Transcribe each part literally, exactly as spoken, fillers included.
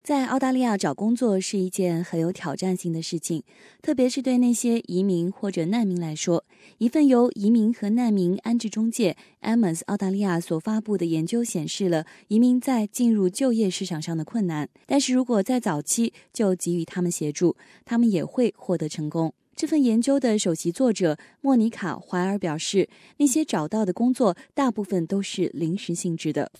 在澳大利亚找工作是一件很有挑战性的事情，特别是对那些移民或者难民来说。一份由移民和难民安置中介 Amos 澳大利亚所发布的研究显示了移民在进入就业市场上的困难，但是如果在早期就给予他们协助，他们也会获得成功。这份研究的首席作者莫妮卡·怀尔表示，那些找到的工作大部分都是临时性质的。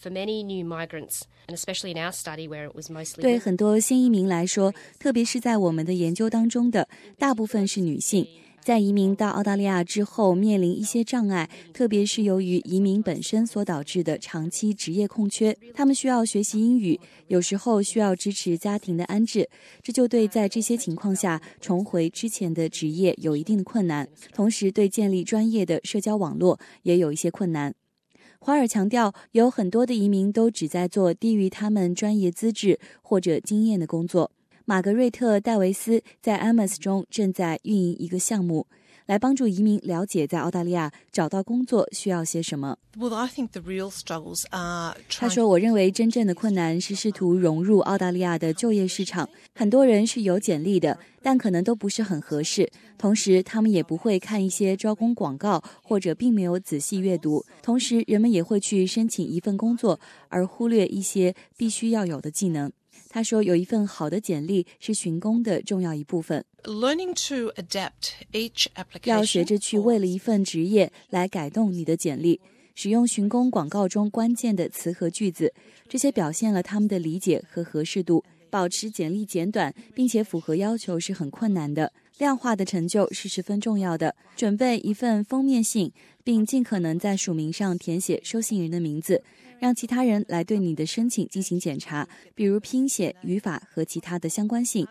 对很多新移民来说，特别是在我们的研究当中的，大部分是女性。在移民到澳大利亚之后面临一些障碍，特别是由于移民本身所导致的长期职业空缺，他们需要学习英语，有时候需要支持家庭的安置，这就对在这些情况下重回之前的职业有一定的困难，同时对建立专业的社交网络也有一些困难。华尔强调，有很多的移民都只在做低于他们专业资质或者经验的工作。玛格瑞特·戴维斯在 Amos 中正在运营一个项目，来帮助移民了解在澳大利亚找到工作需要些什么。他说，我认为真正的困难是试图融入澳大利亚的就业市场。很多人是有简历的，但可能都不是很合适，同时他们也不会看一些招工广告，或者并没有仔细阅读。同时人们也会去申请一份工作，而忽略一些必须要有的技能。他说，有一份好的简历是寻工的重要一部分。要学着去为了一份职业来改动你的简历，使用寻工广告中关键的词和句子，这些表现了他们的理解和合适度。保持简历简短并且符合要求是很困难的，量化的成就是十分重要的。准备一份封面信，并尽可能在署名上填写收信人的名字，让其他人来对你的申请进行检查，比如拼写、语法和其他的相关性。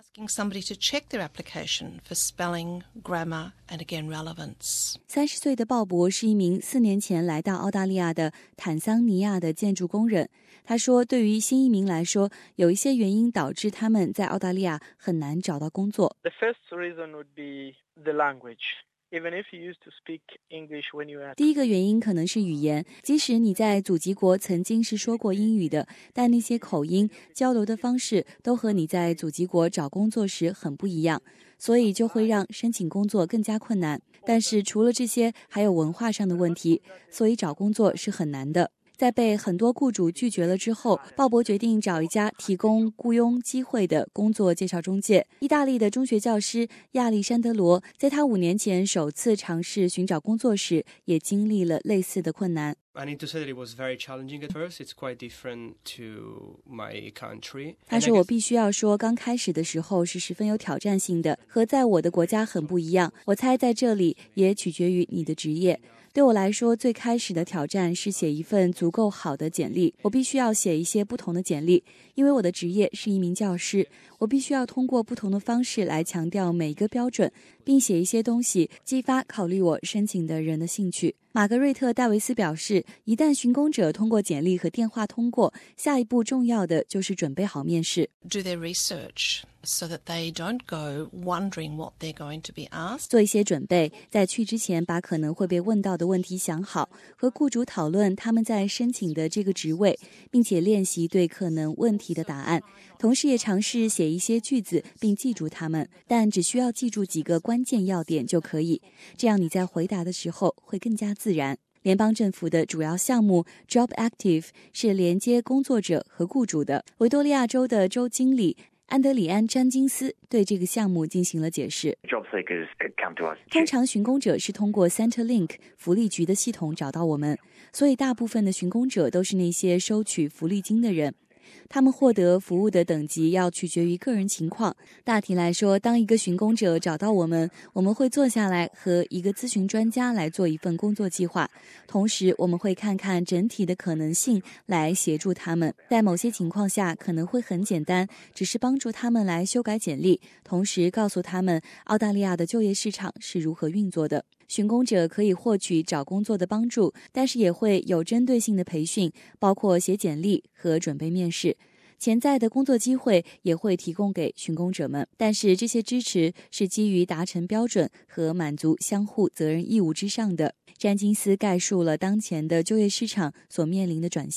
三十岁的鲍勃是一名四年前来到澳大利亚的坦桑尼亚的建筑工人。他说，对于新移民来说，有一些原因导致他们在澳大利亚很难找到工作。 The first reason would be the language.Even if you used to speak English when you were... 第一个原因可能是语言，即使你在祖籍国曾经是说过英语的，但那些口音、交流的方式都和你在祖籍国找工作时很不一样，所以就会让申请工作更加困难。但是除了这些，还有文化上的问题，所以找工作是很难的。在被很多雇主拒绝了之后，鲍勃决定找一家提供雇佣机会的工作介绍中介。意大利的中学教师亚历山德罗在他五年前首次尝试寻找工作时，也经历了类似的困难。 I need to say that it was very challenging at first. It's quite different to my country. 他说，我必须要说，刚开始的时候是十分有挑战性的，和在我的国家很不一样。我猜在这里也取决于你的职业。对我来说，最开始的挑战是写一份足够好的简历。我必须要写一些不同的简历，因为我的职业是一名教师。我必须要通过不同的方式来强调每一个标准，并写一些东西，激发考虑我申请的人的兴趣。玛格瑞特·戴维斯表示，一旦寻工者通过简历和电话通过，下一步重要的就是准备好面试。 Do their research so that they don't go wondering what they're going to be asked. 做一些准备，在去之前把可能会被问到的问题想好，和雇主讨论他们在申请的这个职位，并且练习对可能问题的答案。同时也尝试写一些句子并记住它们，但只需要记住几个关键要点就可以，这样你在回答的时候会更加自然。联邦政府的主要项目 Job Active 是连接工作者和雇主的。维多利亚州的州经理安德里安·詹金斯对这个项目进行了解释。通常寻工者是通过 Centrelink 福利局的系统找到我们，所以大部分的寻工者都是那些收取福利金的人。他们获得服务的等级要取决于个人情况。大体来说，当一个寻工者找到我们，我们会坐下来和一个咨询专家来做一份工作计划，同时我们会看看整体的可能性来协助他们。在某些情况下可能会很简单，只是帮助他们来修改简历，同时告诉他们澳大利亚的就业市场是如何运作的。寻工者可以获取找工作的帮助，但是也会有针对性的培训，包括写简历和准备面试。潜在的工作机会也会提供给寻工者们，但是这些支持是基于达成标准和满足相互责任义务之上的。詹金斯概述了当前的就业市场所面临的转型。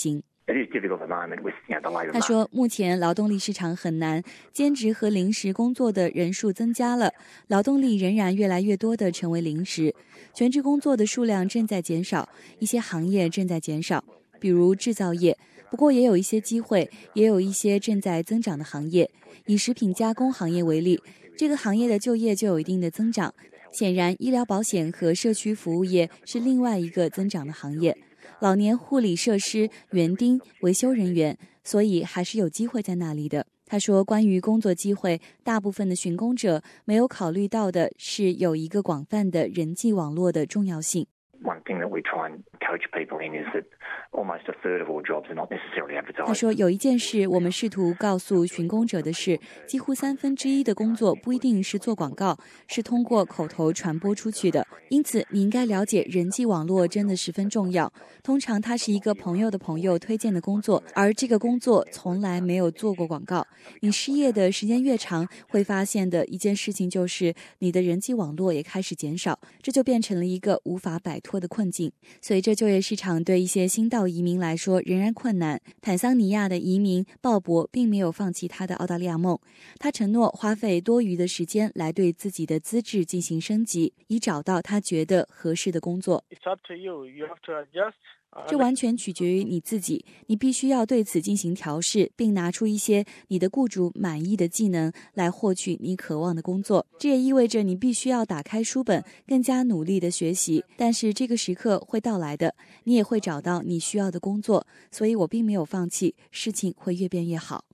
他说，目前劳动力市场很难，兼职和临时工作的人数增加了，劳动力仍然越来越多的成为临时，全职工作的数量正在减少，一些行业正在减少，比如制造业。不过也有一些机会，也有一些正在增长的行业。以食品加工行业为例，这个行业的就业就有一定的增长。显然，医疗保险和社区服务业是另外一个增长的行业。老年护理设施、园丁、维修人员，所以还是有机会在那里的。他说，关于工作机会，大部分的寻工者没有考虑到的是有一个广泛的人际网络的重要性。 One thing that we try and coach people in is that almost a third of all jobs are not necessarily advertised. 他说，有一件事我们试图告诉寻工者的是，几乎三分之一的工作不一定是做广告，是通过口头传播出去的。因此，你应该了解人际网络真的十分重要。通常它是一个朋友的朋友推荐的工作，而这个工作从来没有做过广告。你失业的时间越长，会发现的一件事情就是你的人际网络也开始减少，这就变成了一个无法摆脱的困境。随着就业市场对一些新到移民来说仍然困难，坦桑尼亚的移民鲍勃并没有放弃他的澳大利亚梦，他承诺花费多余的时间来对自己的资质进行升级，以找到他觉得合适的工作。 It's up to you. You have to adjust. 这完全取决于你自己，你必须要对此进行调试，并拿出一些你的雇主满意的技能来获取你渴望的工作。这也意味着你必须要打开书本，更加努力的学习。但是这个时刻会到来的，你也会找到你需要的工作，所以我并没有放弃，事情会越变越好。